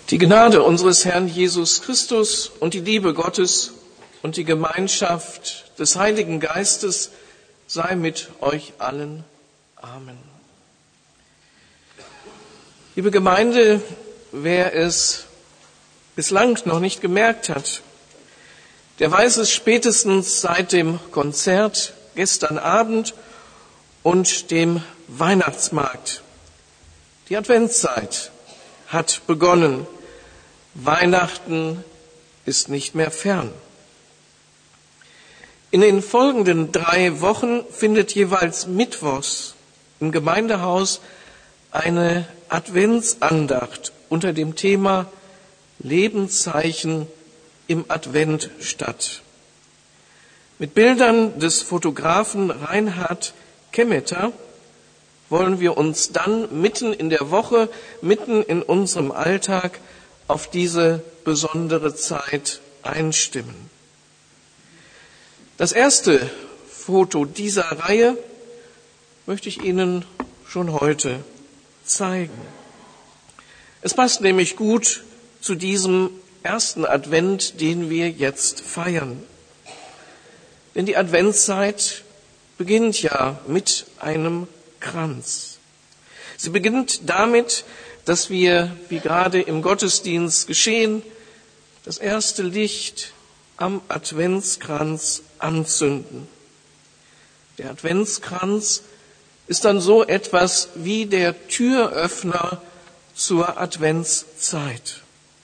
Die Gnade unseres Herrn Jesus Christus und die Liebe Gottes und die Gemeinschaft des Heiligen Geistes sei mit euch allen. Amen. Liebe Gemeinde, wer es bislang noch nicht gemerkt hat, der weiß es spätestens seit dem Konzert gestern Abend und dem Weihnachtsmarkt. Die Adventszeit hat begonnen. Weihnachten ist nicht mehr fern. In den folgenden 3 Wochen findet jeweils mittwochs im Gemeindehaus eine Adventsandacht unter dem Thema Lebenszeichen im Advent statt. Mit Bildern des Fotografen Reinhard Kemeter wollen wir uns dann mitten in der Woche, mitten in unserem Alltag auf diese besondere Zeit einstimmen. Das erste Foto dieser Reihe möchte ich Ihnen schon heute zeigen. Es passt nämlich gut zu diesem ersten Advent, den wir jetzt feiern. Denn die Adventszeit beginnt ja mit einem Kranz. Sie beginnt damit, dass wir, wie gerade im Gottesdienst geschehen, das erste Licht am Adventskranz anzünden. Der Adventskranz ist dann so etwas wie der Türöffner zur Adventszeit.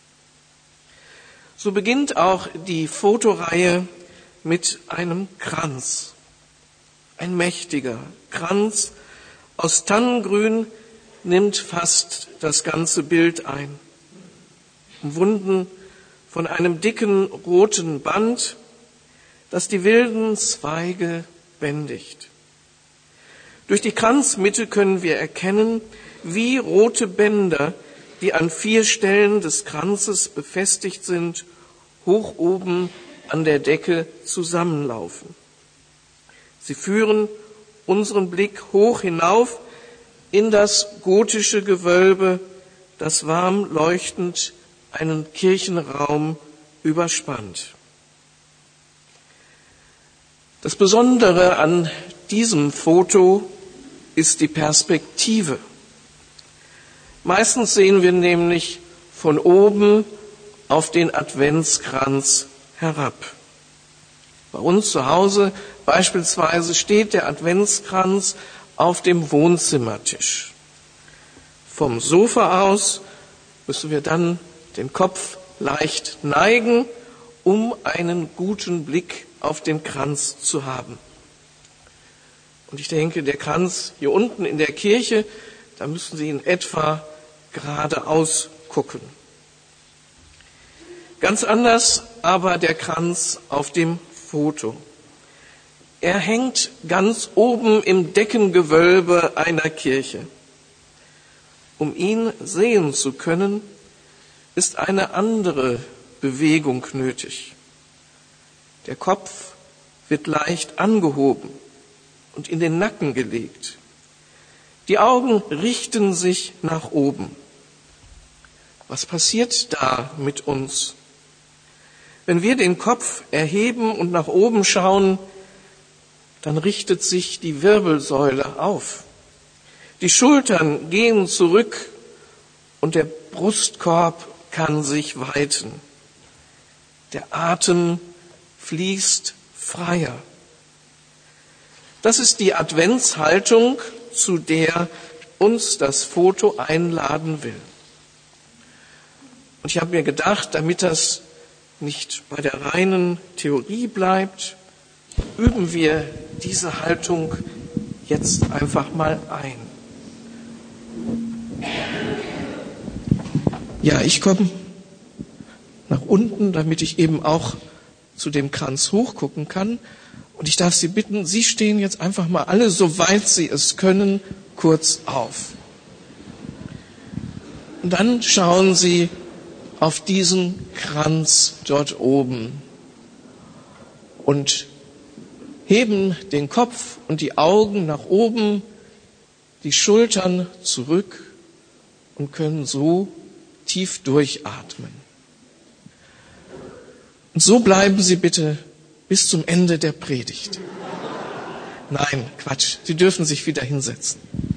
So beginnt auch die Fotoreihe mit einem Kranz. Ein mächtiger Kranz aus Tannengrün nimmt fast das ganze Bild ein. Umwunden von einem dicken roten Band, das die wilden Zweige bändigt. Durch die Kranzmitte können wir erkennen, wie rote Bänder, die an 4 Stellen des Kranzes befestigt sind, hoch oben an der Decke zusammenlaufen. Sie führen unseren Blick hoch hinauf in das gotische Gewölbe, das warm leuchtend einen Kirchenraum überspannt. Das Besondere an diesem Foto ist die Perspektive. Meistens sehen wir nämlich von oben auf den Adventskranz herab. Bei uns zu Hause beispielsweise steht der Adventskranz auf dem Wohnzimmertisch. Vom Sofa aus müssen wir dann den Kopf leicht neigen, um einen guten Blick auf den Kranz zu haben. Und ich denke, der Kranz hier unten in der Kirche, da müssen Sie in etwa geradeaus gucken. Ganz anders aber der Kranz auf dem Foto. Er hängt ganz oben im Deckengewölbe einer Kirche. Um ihn sehen zu können, ist eine andere Bewegung nötig. Der Kopf wird leicht angehoben und in den Nacken gelegt. Die Augen richten sich nach oben. Was passiert da mit uns? Wenn wir den Kopf erheben und nach oben schauen, dann richtet sich die Wirbelsäule auf. Die Schultern gehen zurück und der Brustkorb kann sich weiten. Der Atem fließt freier. Das ist die Adventshaltung, zu der uns das Foto einladen will. Und ich habe mir gedacht, damit das nicht bei der reinen Theorie bleibt, üben wir diese Haltung jetzt einfach mal ein. Ja, ich komme nach unten, damit ich eben auch zu dem Kranz hochgucken kann. Und ich darf Sie bitten, Sie stehen jetzt einfach mal alle, soweit Sie es können, kurz auf. Und dann schauen Sie auf diesen Kranz dort oben und heben den Kopf und die Augen nach oben, die Schultern zurück und können so tief durchatmen. Und so bleiben Sie bitte bis zum Ende der Predigt. Nein, Quatsch, Sie dürfen sich wieder hinsetzen.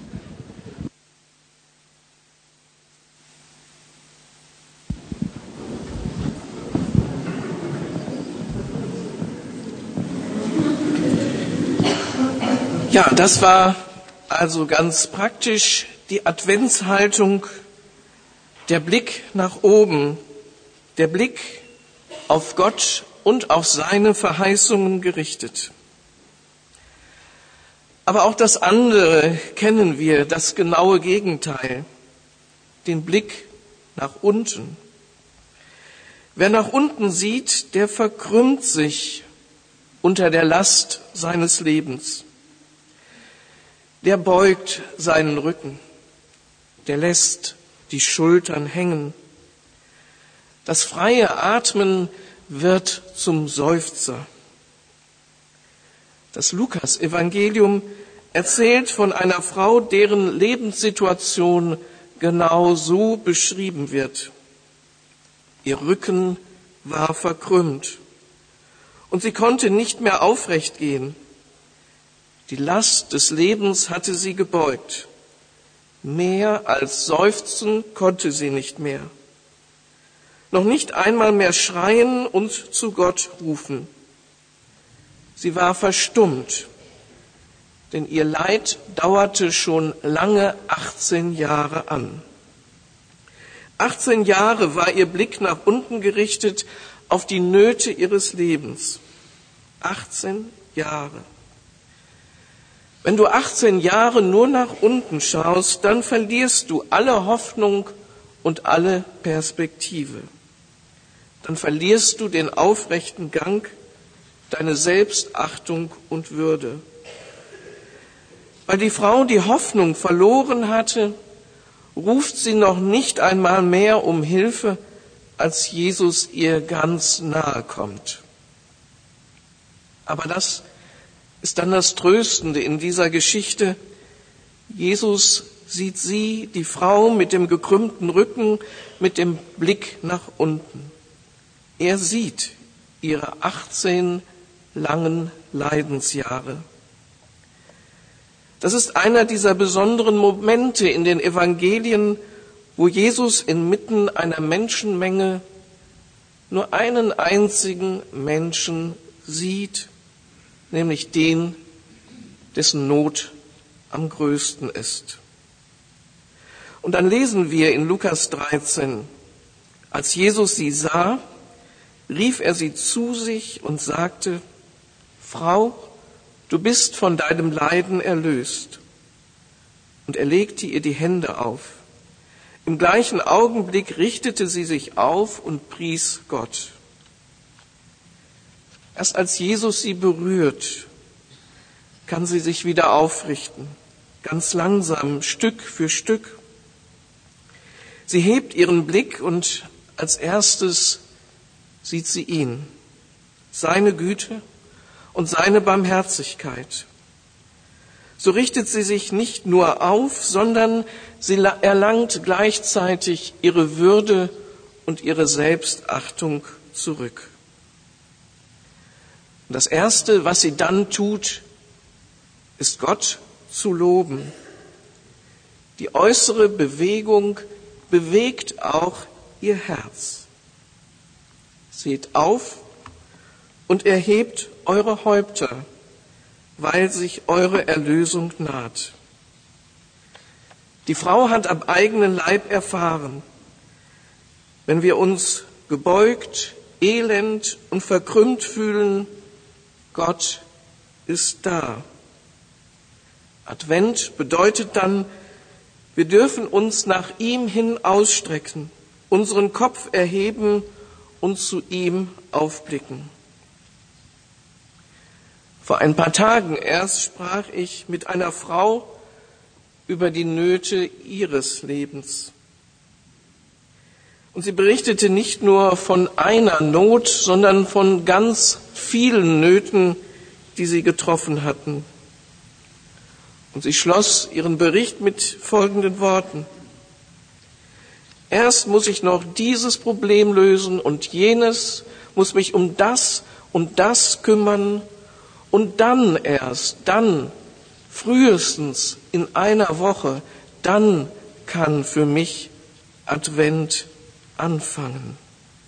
Ja, das war also ganz praktisch die Adventshaltung, der Blick nach oben, der Blick auf Gott und auf seine Verheißungen gerichtet. Aber auch das andere kennen wir, das genaue Gegenteil, den Blick nach unten. Wer nach unten sieht, der verkrümmt sich unter der Last seines Lebens. Der beugt seinen Rücken, der lässt die Schultern hängen. Das freie Atmen wird zum Seufzer. Das Lukas-Evangelium erzählt von einer Frau, deren Lebenssituation genau so beschrieben wird. Ihr Rücken war verkrümmt und sie konnte nicht mehr aufrecht gehen. Die Last des Lebens hatte sie gebeugt. Mehr als seufzen konnte sie nicht mehr. Noch nicht einmal mehr schreien und zu Gott rufen. Sie war verstummt, denn ihr Leid dauerte schon lange 18 Jahre an. 18 Jahre war ihr Blick nach unten gerichtet auf die Nöte ihres Lebens. 18 Jahre. Wenn du 18 Jahre nur nach unten schaust, dann verlierst du alle Hoffnung und alle Perspektive. Dann verlierst du den aufrechten Gang, deine Selbstachtung und Würde. Weil die Frau die Hoffnung verloren hatte, ruft sie noch nicht einmal mehr um Hilfe, als Jesus ihr ganz nahe kommt. Aber das ist dann das Tröstende in dieser Geschichte. Jesus sieht sie, die Frau mit dem gekrümmten Rücken, mit dem Blick nach unten. Er sieht ihre 18 langen Leidensjahre. Das ist einer dieser besonderen Momente in den Evangelien, wo Jesus inmitten einer Menschenmenge nur einen einzigen Menschen sieht, nämlich den, dessen Not am größten ist. Und dann lesen wir in Lukas 13, als Jesus sie sah, rief er sie zu sich und sagte, Frau, du bist von deinem Leiden erlöst. Und er legte ihr die Hände auf. Im gleichen Augenblick richtete sie sich auf und pries Gott. Erst als Jesus sie berührt, kann sie sich wieder aufrichten, ganz langsam, Stück für Stück. Sie hebt ihren Blick und als erstes sieht sie ihn, seine Güte und seine Barmherzigkeit. So richtet sie sich nicht nur auf, sondern sie erlangt gleichzeitig ihre Würde und ihre Selbstachtung zurück. Und das Erste, was sie dann tut, ist Gott zu loben. Die äußere Bewegung bewegt auch ihr Herz. Seht auf und erhebt eure Häupter, weil sich eure Erlösung naht. Die Frau hat am eigenen Leib erfahren, wenn wir uns gebeugt, elend und verkrümmt fühlen, Gott ist da. Advent bedeutet dann, wir dürfen uns nach ihm hin ausstrecken, unseren Kopf erheben und zu ihm aufblicken. Vor ein paar Tagen erst sprach ich mit einer Frau über die Nöte ihres Lebens. Und sie berichtete nicht nur von einer Not, sondern von ganz vielen Nöten, die sie getroffen hatten. Und sie schloss ihren Bericht mit folgenden Worten. Erst muss ich noch dieses Problem lösen und jenes, muss mich um das und das kümmern und dann erst, dann, frühestens in einer Woche, dann kann für mich Advent anfangen.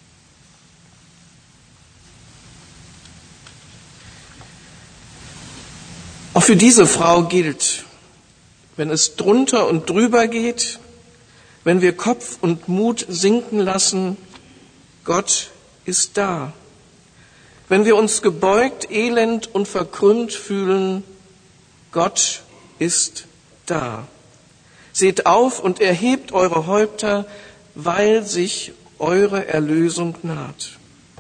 Auch für diese Frau gilt, wenn es drunter und drüber geht, wenn wir Kopf und Mut sinken lassen, Gott ist da. Wenn wir uns gebeugt, elend und verkrümmt fühlen, Gott ist da. Seht auf und erhebt eure Häupter, weil sich eure Erlösung naht.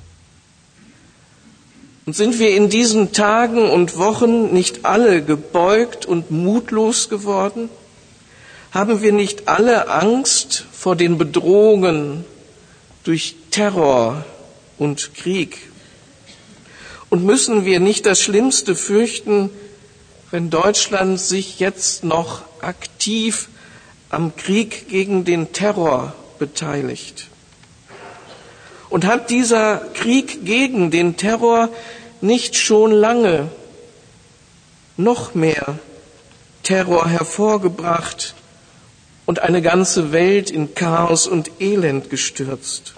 Und sind wir in diesen Tagen und Wochen nicht alle gebeugt und mutlos geworden? Haben wir nicht alle Angst vor den Bedrohungen durch Terror und Krieg? Und müssen wir nicht das Schlimmste fürchten, wenn Deutschland sich jetzt noch aktiv am Krieg gegen den Terror beteiligt? Und hat dieser Krieg gegen den Terror nicht schon lange noch mehr Terror hervorgebracht und eine ganze Welt in Chaos und Elend gestürzt?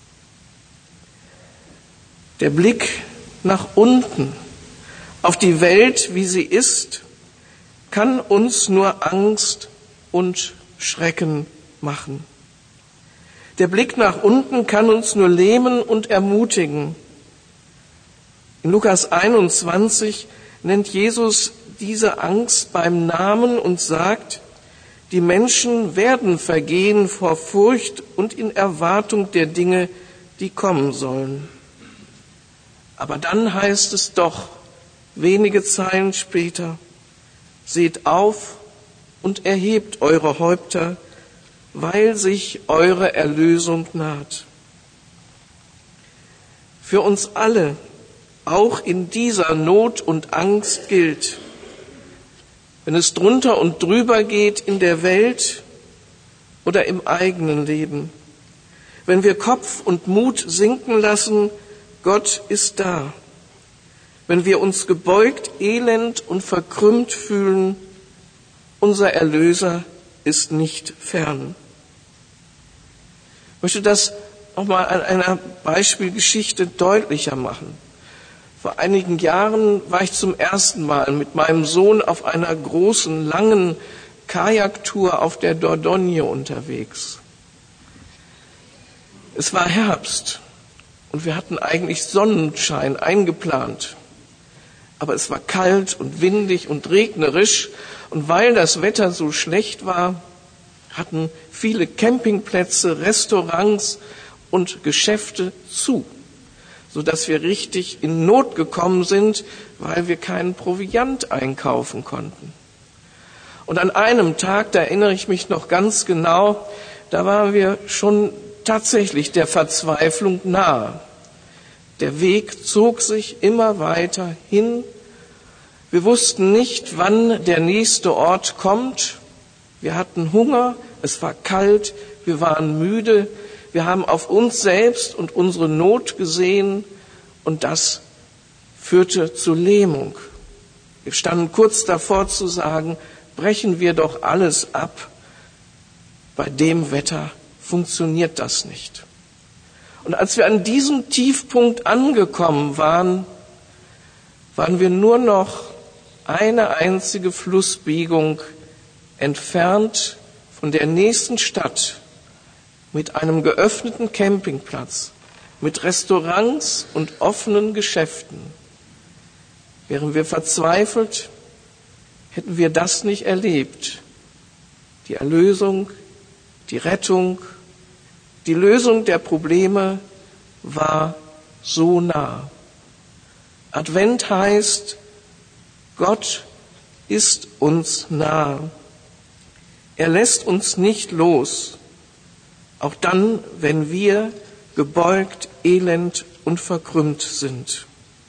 Der Blick nach unten auf die Welt, wie sie ist, kann uns nur Angst und Schrecken machen. Der Blick nach unten kann uns nur lähmen und ermutigen. In Lukas 21 nennt Jesus diese Angst beim Namen und sagt, die Menschen werden vergehen vor Furcht und in Erwartung der Dinge, die kommen sollen. Aber dann heißt es doch, wenige Zeilen später, seht auf und erhebt eure Häupter, weil sich eure Erlösung naht. Für uns alle, auch in dieser Not und Angst gilt, wenn es drunter und drüber geht in der Welt oder im eigenen Leben, wenn wir Kopf und Mut sinken lassen, Gott ist da. Wenn wir uns gebeugt, elend und verkrümmt fühlen, unser Erlöser ist nicht fern. Ich möchte das nochmal an einer Beispielgeschichte deutlicher machen. Vor einigen Jahren war ich zum ersten Mal mit meinem Sohn auf einer großen, langen Kajaktour auf der Dordogne unterwegs. Es war Herbst und wir hatten eigentlich Sonnenschein eingeplant. Aber es war kalt und windig und regnerisch. Und weil das Wetter so schlecht war, hatten viele Campingplätze, Restaurants und Geschäfte zu, sodass wir richtig in Not gekommen sind, weil wir keinen Proviant einkaufen konnten. Und an einem Tag, da erinnere ich mich noch ganz genau, da waren wir schon tatsächlich der Verzweiflung nahe. Der Weg zog sich immer weiter hin. Wir wussten nicht, wann der nächste Ort kommt. Wir hatten Hunger, es war kalt, wir waren müde. Wir haben auf uns selbst und unsere Not gesehen und das führte zur Lähmung. Wir standen kurz davor zu sagen, brechen wir doch alles ab. Bei dem Wetter funktioniert das nicht. Und als wir an diesem Tiefpunkt angekommen waren, waren wir nur noch eine einzige Flussbiegung entfernt von der nächsten Stadt mit einem geöffneten Campingplatz, mit Restaurants und offenen Geschäften. Wären wir verzweifelt, hätten wir das nicht erlebt. Die Erlösung, die Rettung, die Lösung der Probleme war so nah. Advent heißt, Gott ist uns nah. Er lässt uns nicht los, auch dann, wenn wir gebeugt, elend und verkrümmt sind.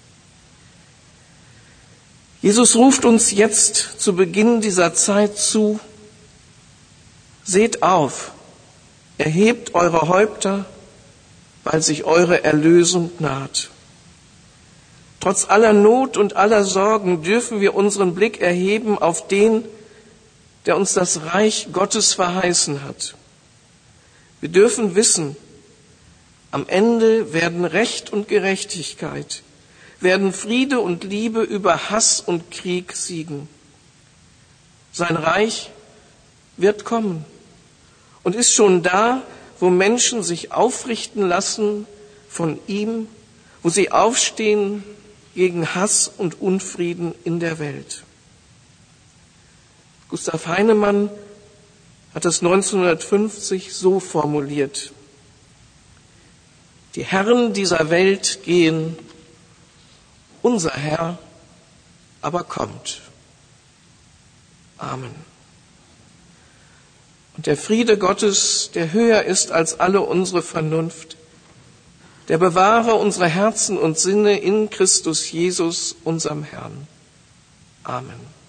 Jesus ruft uns jetzt zu Beginn dieser Zeit zu, seht auf Erhebt eure Häupter, weil sich eure Erlösung naht. Trotz aller Not und aller Sorgen dürfen wir unseren Blick erheben auf den, der uns das Reich Gottes verheißen hat. Wir dürfen wissen, am Ende werden Recht und Gerechtigkeit, werden Friede und Liebe über Hass und Krieg siegen. Sein Reich wird kommen und ist schon da, wo Menschen sich aufrichten lassen von ihm, wo sie aufstehen gegen Hass und Unfrieden in der Welt. Gustav Heinemann hat es 1950 so formuliert: Die Herren dieser Welt gehen, unser Herr aber kommt. Amen. Und der Friede Gottes, der höher ist als alle unsere Vernunft, der bewahre unsere Herzen und Sinne in Christus Jesus, unserem Herrn. Amen.